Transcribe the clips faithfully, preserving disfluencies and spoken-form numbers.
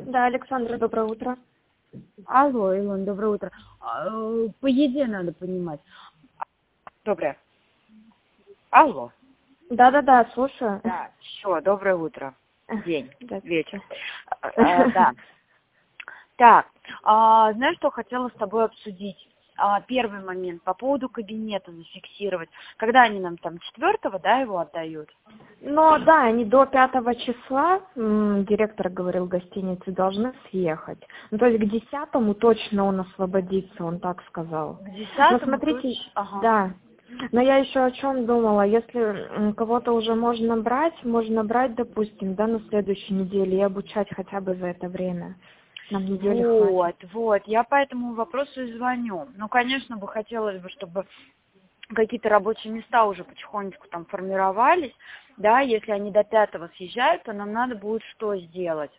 Да, Александра, доброе утро. Алло, Илон, доброе утро. А, э, По еде надо понимать. Доброе. Алло. Да-да-да, слушаю. Да, все, доброе утро. День, Да, вечер. А, а, да. Так, а, знаешь, что хотела с тобой обсудить? А, первый момент, по поводу кабинета зафиксировать. Когда они нам там четвертого, да, его отдают? Ну да, они до пятого числа, м, директор говорил, гостиницы должны съехать. Ну то есть к десятому точно он освободится, он так сказал. К Но десятому смотрите, точно? Ага. да. Но я еще о чем думала, если м, кого-то уже можно брать, можно брать, допустим, да, на следующей неделе и обучать хотя бы за это время. Нам недели Вот, хватит. вот, я по этому вопросу и звоню. Ну, конечно, бы хотелось бы, чтобы какие-то рабочие места уже потихонечку там формировались, да, если они до пятого съезжают, то нам надо будет что сделать?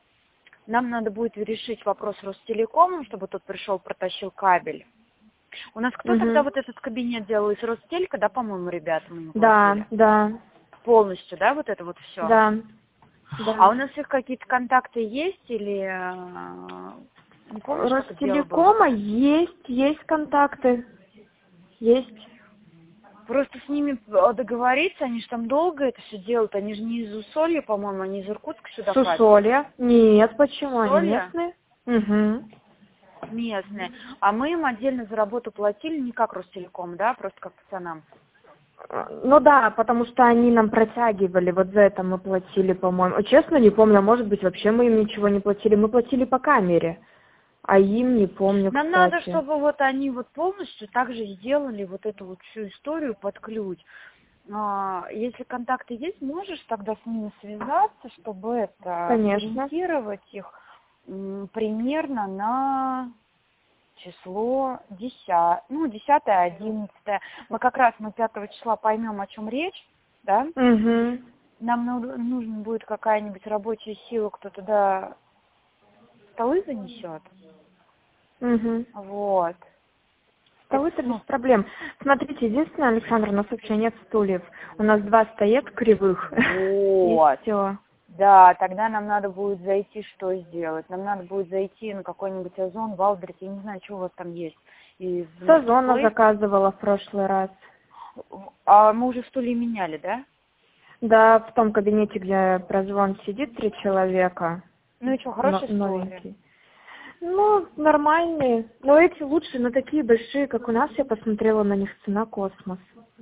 Нам надо будет решить вопрос с Ростелекомом, чтобы тот пришел, протащил кабель. У нас кто Угу. тогда вот этот кабинет делал из Ростелька, да, по-моему, ребята мы им Да, платили? да, Полностью, да, вот это вот все? да, да. А у нас их какие-то контакты есть или... э, Не помнишь, как это дело было? Ростелекома есть, есть контакты, есть. Просто с ними э, договориться, они же там долго это все делают, они же не из Усолья, по-моему, они из Иркутска сюда С катят. Усолья? Нет, почему? Они Усолья? местные? Угу. Местные. А мы им отдельно за работу платили, не как Ростелеком, да, просто как пацанам. Ну да, потому что они нам протягивали, вот за это мы платили, по-моему. Честно, не помню, а может быть, вообще мы им ничего не платили. Мы платили по камере, а им не помню, Нам кстати. надо, чтобы вот они вот полностью также сделали вот эту вот всю историю под ключ. А, если контакты есть, можешь тогда с ними связаться, чтобы это Конечно. ориентировать их м, примерно на число десятое, ну, десятое, одиннадцатое. Мы как раз мы пятого числа поймем, о чем речь, да? Угу. Нам ну- нужна будет какая-нибудь рабочая сила, кто туда столы занесет. Угу. Вот. Столы-то без Ну, проблем. Смотрите, единственное, Александр, у нас вообще нет стульев. У нас два стоят кривых. вот. И все. Да, тогда нам надо будет зайти, что сделать? Нам надо будет зайти на какой-нибудь Озон, Валберес, я не знаю, что у вас там есть. Из С Озона Marketplace. заказывала в прошлый раз. А мы уже стулья меняли, да? Да, в том кабинете, где прозвон сидит три человека. Ну и что, но- хорошие стулья? новенький. Ну, нормальные. Но эти лучше, но такие большие, как у нас, я посмотрела на них, цена космос.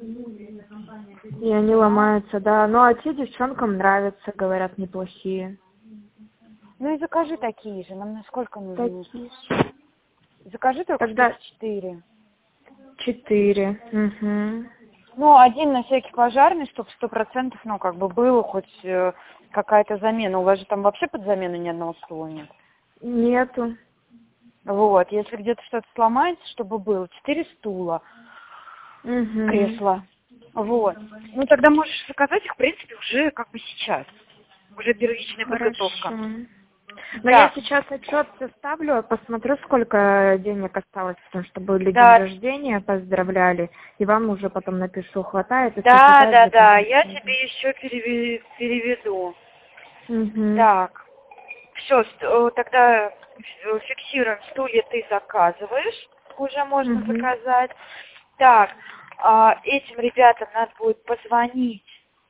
И они ломаются, да. Ну, а те девчонкам нравятся, говорят, неплохие. Ну и закажи такие же, нам на сколько нужно? Такие. Закажи только Тогда штук четыре. четыре. Угу. Ну, один на всякий пожарный, чтобы сто процентов, ну, как бы было хоть э, какая-то замена. У вас же там вообще под замену ни одного стула нет. Нету. Вот, если где-то что-то сломается, чтобы было четыре стула, Угу. кресла. Вот. Ну, тогда можешь заказать их, в принципе, уже как бы сейчас. Уже первичная подготовка. Хорошо. Но Да. я сейчас отчет составлю, посмотрю, сколько денег осталось, потому что были Да. день рождения, поздравляли, и вам уже потом напишу, хватает, если Да, хватает, да, да, заказывайте. я тебе еще переве- переведу. Угу. Так, все, тогда э, фиксируем, стулья ты заказываешь, уже можно Угу. заказать. Так, а, этим ребятам надо будет позвонить,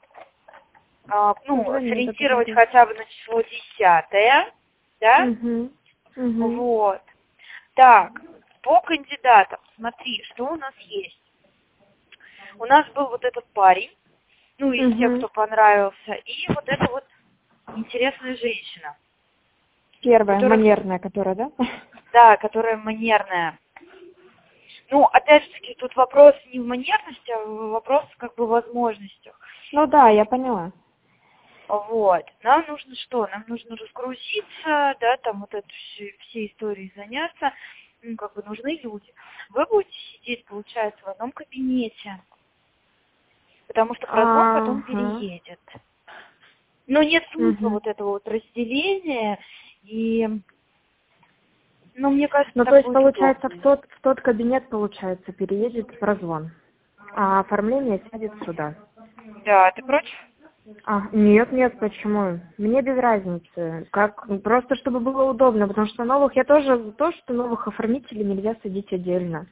а, ну, Позвони, сориентировать да, хотя бы на число десятое, да? Угу. Угу. Вот. Так, по кандидатам, смотри, что у нас есть. У нас был вот этот парень, ну, из тех, Угу. кто понравился, и вот эта вот интересная женщина. Первая, которая, манерная, которая, да? да, которая манерная. Ну, опять же таки, тут вопрос не в манерности, а вопрос как бы в возможностях. Ну да, я поняла. Вот. Нам нужно что? Нам нужно разгрузиться, да, там вот это все, все истории заняться. Ну, как бы нужны люди. Вы будете сидеть, получается, в одном кабинете, потому что прозвон потом Ага. переедет. Но нет смысла Угу. вот этого вот разделения, и, ну, мне кажется, Ну, так то есть, будет получается, удобнее. в тот, в тот кабинет, получается, переедет прозвон, а оформление сядет сюда. Да, ты против? А, нет, нет, почему? Мне без разницы. Как, просто чтобы было удобно, потому что новых, я тоже за то, что новых оформителей нельзя садить отдельно.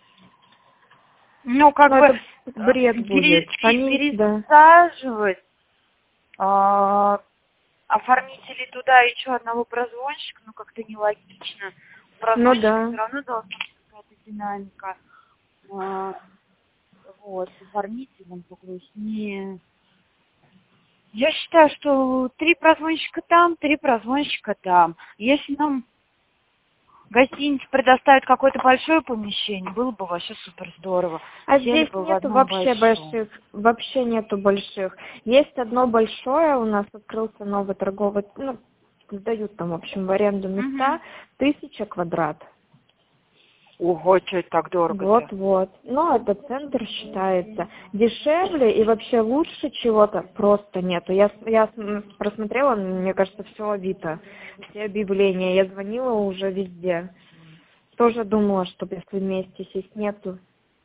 Ну, как Но бы это бред пере- будет. Они, да. пересаживать а, оформителей туда и еще одного прозвонщика, ну, как-то нелогично. У Ну прозвонщика да. все равно должна быть какая-то динамика. А, вот, с оформителем погрустнее. Я считаю, что три прозвонщика там, три прозвонщика там. Если нам гостиница предоставит какое-то большое помещение, было бы вообще супер здорово. А Сели здесь бы в нету одном вообще большом. больших, вообще нету больших. Есть одно большое, у нас открылся новый торговый, ну, сдают там, в общем, в аренду места, Мгм. тысяча квадрат. Ого, что это так дорого-то? Вот-вот. Ну, это центр считается. Дешевле и вообще лучше чего-то просто нету. Я, с- я с- просмотрела, мне кажется, все Авито, все объявления. Я звонила уже везде. Тоже думала, что если вместе сесть нету.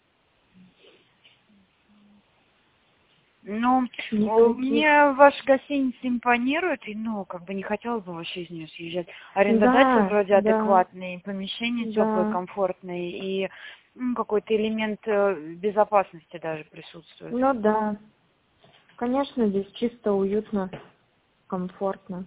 Ну, о, Никаких. мне ваша гостиница импонирует, и, ну, как бы не хотела бы вообще из нее съезжать. Арендодатель Да, вроде да, адекватный, помещение теплое, да. комфортное, и ну, какой-то элемент э, безопасности даже присутствует. Ну да. Конечно, здесь чисто, уютно, комфортно.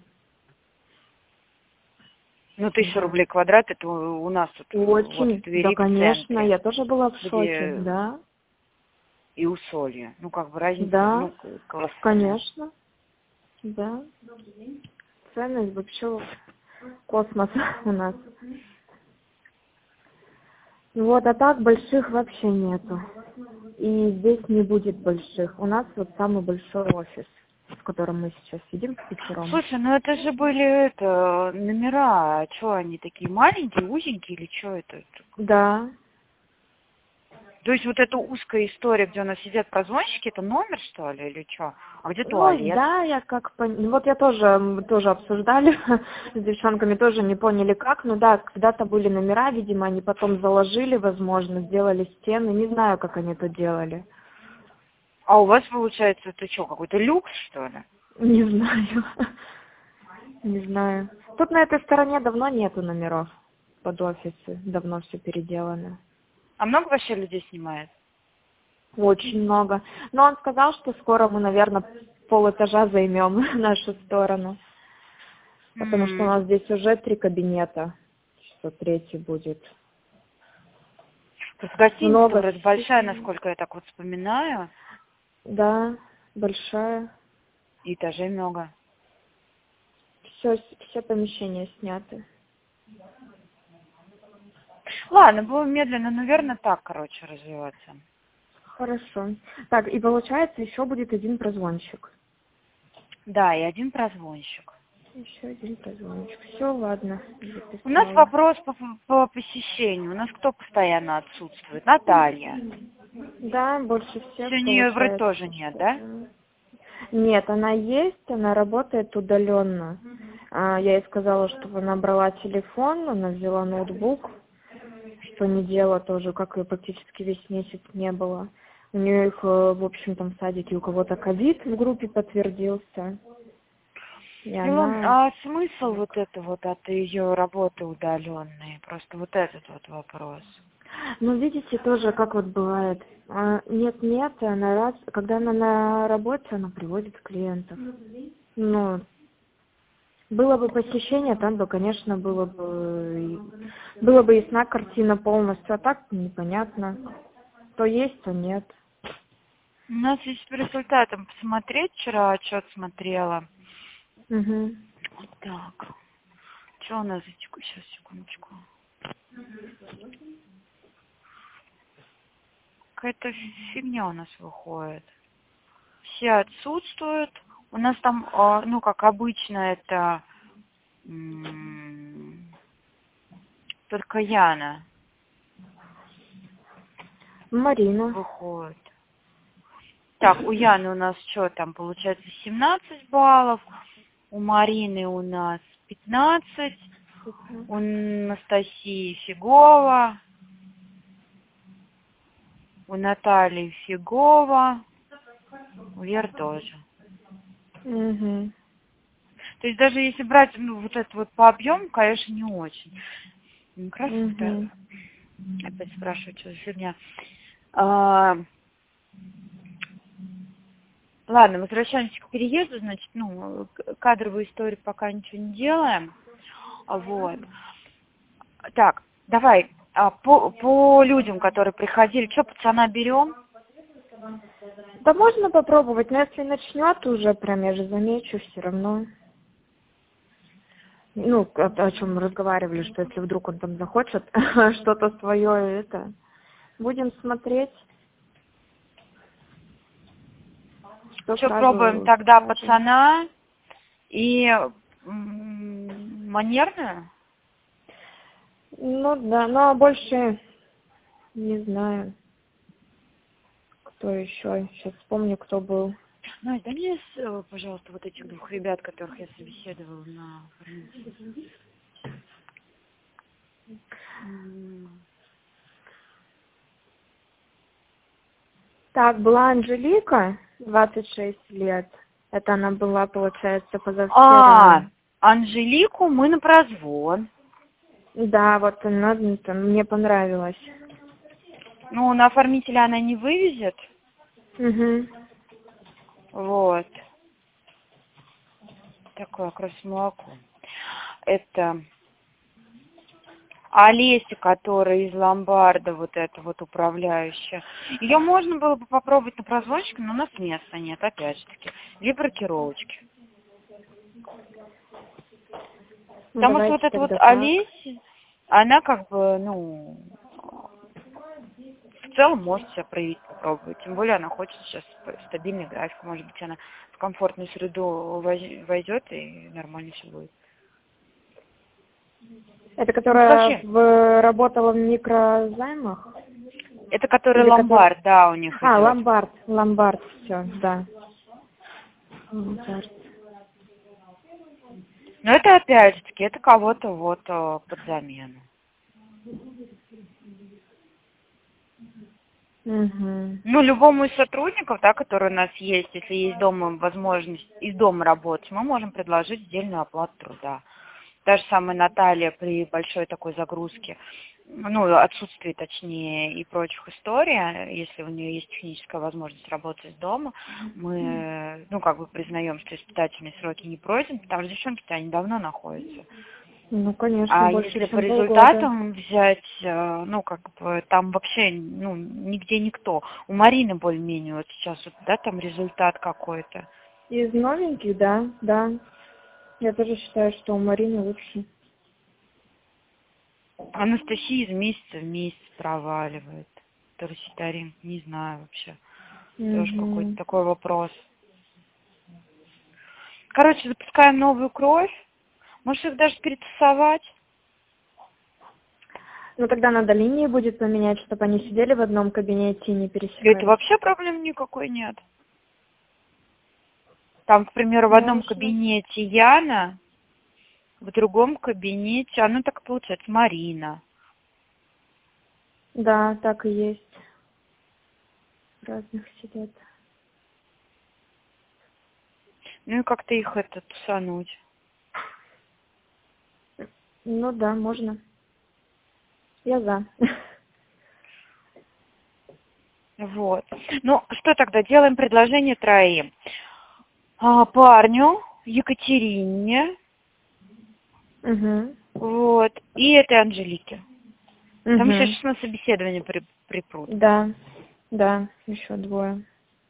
Ну, тысяча Да. рублей квадрат, это у у нас тут, э, вот в Очень. Да, Твери, в конечно, центре, я тоже была в шоке. где Да, и усолье. Ну, как бы разница, да, ну, колоссальная. конечно. Да. Цены вообще космос у нас. Вот, а так больших вообще нету. И здесь не будет больших. У нас вот самый большой офис, в котором мы сейчас сидим с пятером. Слушай, ну это же были это номера, а что они такие маленькие, узенькие или что это? Да. То есть вот эта узкая история, где у нас сидят прозвонщики, это номер, что ли, или что? А где Ну, туалет? да, я как пон... ну, вот я тоже, мы тоже обсуждали с девчонками, тоже не поняли как. Ну да, когда-то были номера, видимо, они потом заложили, возможно, сделали стены. Не знаю, как они это делали. А у вас, получается, это что, какой-то люкс, что ли? Не знаю. Не знаю. Тут на этой стороне давно нету номеров под офисы. Давно все переделано. А много вообще людей снимает? Очень много. Но он сказал, что скоро мы, наверное, полэтажа займем нашу сторону. Потому что у М. нас здесь уже три кабинета. Что третий будет. Просто гостиница Много. вроде большая, насколько я так вот вспоминаю, Да, большая. и этажей много. Все, все помещения сняты. Ладно, будем медленно, но верно так, короче, развиваться. Хорошо. Так, и получается, еще будет один прозвонщик. Да, и один прозвонщик. Еще один прозвонщик. Все, ладно, У нас записала. вопрос по, по посещению. У нас кто постоянно отсутствует? Наталья. Да, больше всех Сегодня ее вроде получается. тоже нет, да? Нет, она есть, она работает удаленно. А, я ей сказала, чтобы она брала телефон, она взяла ноутбук, что не делала тоже, как ее практически весь месяц не было. У нее их, э, в общем, там в садике у кого-то ковид в группе подтвердился. И Илон, она... а смысл вот это вот от ее работы удаленной? Просто вот этот вот вопрос. Ну, видите, тоже, как вот бывает. а, Нет-нет, и она раз... Когда она на работе, она приводит клиентов. Ну, было бы посещение, там бы, конечно, было бы, и- было бы ясна картина полностью, а так непонятно. То есть, то нет. У нас есть по результатам посмотреть, вчера отчет смотрела. Угу. Вот так. Что у нас за теку? Сейчас, секундочку. Какая-то фигня у нас выходит. Все отсутствуют. У нас там, а, ну, как обычно, это м, только Яна Марина. выходит. Так, у Яны у нас что там, получается, семнадцать баллов. У Марины у нас пятнадцать. У Анастасии фигово. У Натальи фигово. У Вер тоже. Угу. То есть даже если брать, ну, вот это вот по объему, конечно, не очень. Ну, как раз Угу. это... Опять спрашиваю, что за фигня. А... Ладно, возвращаемся к переезду, значит, ну, к- кадровую историю пока ничего не делаем. А Вот. Так, давай, а, по, по людям, которые приходили, что, пацана берем? Да можно попробовать, но если начнет уже, прям я же замечу все равно. Ну, о, о чем мы разговаривали, что если вдруг он там захочет что-то свое, это будем смотреть, что Что, пробуем сразу тогда скажем. пацана и м, манерную? Ну да, но больше не знаю, кто еще. Сейчас вспомню, кто был. Ну, дай мне, с- пожалуйста, вот этих двух ребят, которых я собеседовала на оформителе. М, Так, была Анжелика, двадцать шесть лет. Это она была, получается, А, позавчера. Анжелику мы на прозвон. Да, вот она ну, там, мне понравилась. Ну, на оформителя она не вывезет. Угу. Вот. Такое как раз молоко. Это Олеся, которая из ломбарда, вот эта вот управляющая. Ее можно было бы попробовать на прозвончике, но у нас места нет, опять же таки. Либо рокировочки. Ну, Потому что вот давайте эта вот тогда так. Олеся, она как бы, ну, в целом может себя проявить, попробовать. Тем более она хочет сейчас стабильный график. Может быть, она в комфортную среду воз- войдет и нормально все будет. Это Ну, которая вообще, в, работала в микрозаймах? это который Или который... ломбард, да, у них А, идет. ломбард, ломбард, все, да. Ломбард. Но это опять же таки, это кого-то вот э, под замену. Угу. Ну, любому из сотрудников, да, которые у нас есть, если есть дома возможность из дома работать, мы можем предложить отдельную оплату труда. Та же самая Наталья при большой такой загрузке, ну, отсутствии, точнее, и прочих историй, если у нее есть техническая возможность работать из дома, мы, ну, как бы признаем, что испытательные сроки не пройдены, потому что девчонки-то они давно находятся. Ну, конечно, А больше, если по чем полгода. результатам взять, э, ну, как бы, там вообще, ну, нигде никто. У Марины более-менее вот сейчас, вот, да, там результат какой-то. Из новеньких, да, да. Я тоже считаю, что у Марины лучше. Анастасия из месяца в месяц проваливает. Торситарин, не знаю вообще. Тоже какой-то Угу. такой вопрос. Короче, запускаем новую кровь. Может, их даже перетасовать? Ну, тогда надо линии будет поменять, чтобы они сидели в одном кабинете и не Это пересекались. вообще проблем никакой нет. Там, к примеру, в одном Хорошо. кабинете Яна, в другом кабинете, она так получается, Марина. Да, так и есть. Разных сидят. Ну и как-то их это тусануть. Ну да, можно. Я за. Вот. Ну, что тогда? Делаем предложение троим. А, парню, Екатерине, Угу. вот, и этой Анжелике. Там еще Угу. сейчас на собеседование при, припрут. Да, да, еще двое.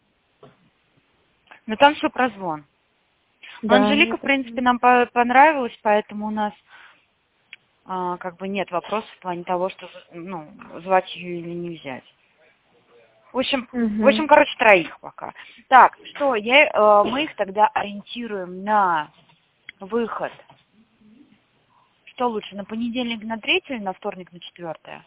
Но там все прозвон. Но Да, Анжелика, в это... принципе, нам по- понравилась, поэтому у нас а, как бы нет вопросов в плане того, что, ну, звать ее или не взять. В общем, в Угу. общем, короче, троих пока. Так, что, я, э, мы их тогда ориентируем на выход. Что лучше, на понедельник на третье или на вторник на четвертое?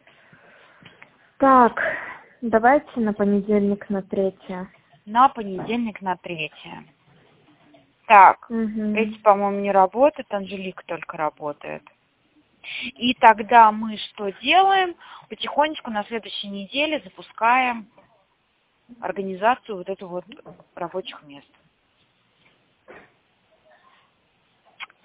Так, давайте на понедельник на третье. На понедельник на третье. Так, Угу. эти, по-моему, не работают, Анжелика только работает. И тогда мы что делаем? Потихонечку на следующей неделе запускаем организацию вот эту вот рабочих мест.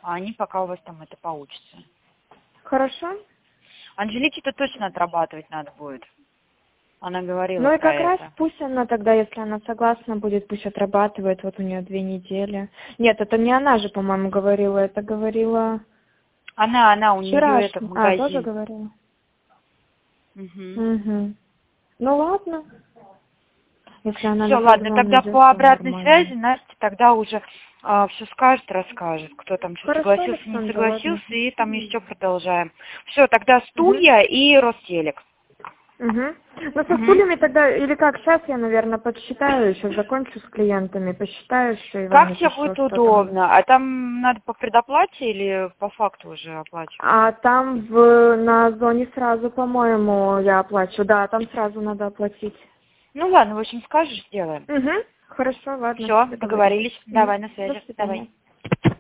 а они пока у вас там это получится. Хорошо. Анжелике-то точно отрабатывать надо будет. Она говорила Ну и про как раз это. пусть она тогда, если она согласна будет, пусть отрабатывает, вот у нее две недели. Нет, это не она же, по-моему, говорила, это говорила... Она, она, у нее это Вчерашняя. магазин. А, тоже говорила? Угу. Угу. Ну ладно. Если она Все, на ладно, первом тогда идет, по то обратной нормально. связи Настя тогда уже а, все скажет, расскажет, кто там что Хорошо, согласился, не Александра, согласился, ладно. и там еще продолжаем. Все, тогда Угу. стулья и Ростелек. Угу. Ну, со Угу. стульями тогда, или как, сейчас я, наверное, подсчитаю, еще закончу с клиентами, посчитаю все и вам Как тебе напишу, будет что там. удобно? А там надо по предоплате или по факту уже оплачивать? А там в, на зоне сразу, по-моему, я оплачу. Да, там сразу надо оплатить. Ну ладно, в общем, скажешь, сделаем. Угу. Хорошо, ладно. Все, Договорились. договорились. Мгм. Давай на До связи. свидания. Давай.